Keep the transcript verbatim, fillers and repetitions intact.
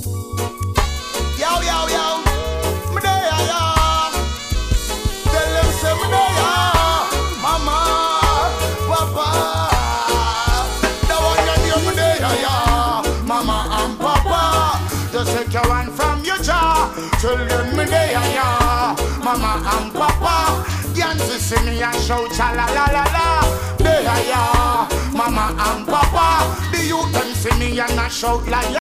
Yo, yo, yo. Me there, yo. Tell them say me there, mama, papa. The one that you me there, yo. Mama and papa. Just take your one from your jaw. Tell them me there, yo. Mama and papa. Yancy see me and shout cha la la la la. There, yo. Mama and papa. The youth them see me and I shout like